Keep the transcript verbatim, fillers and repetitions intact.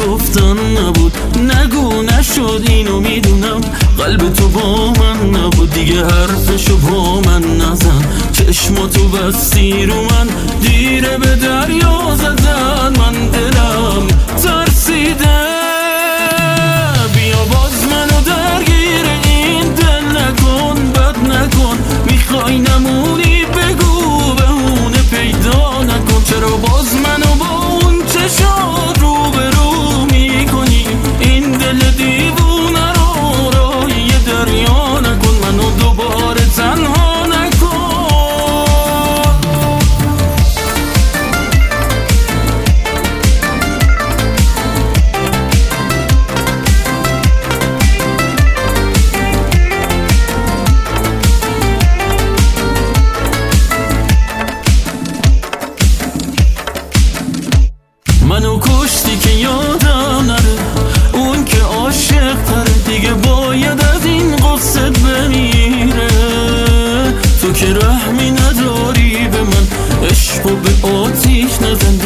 گفتن نبود، نگو نشد اینو میدونم، قلب تو با من نبود، دیگه حرفشو با من نزن، چشماتو بستی رو من، دیره به دریا زدن، من دلم ترسیده، بیا باز منو درگیر این دل نکن، بد نکن، میخوای نمونی بگو بهونه پیدا نکن، چرا باز منو با اون چشات رو به رو میکنی، این دل دیوونه رو راهی دریا نکن، منو دوباره تنها نکن. منو کشتی که یادم نره، اون که عاشق تره، دیگه باید از این قصه بمیره، تو که رحمی نداری به من، عشقو به آتیش نزن،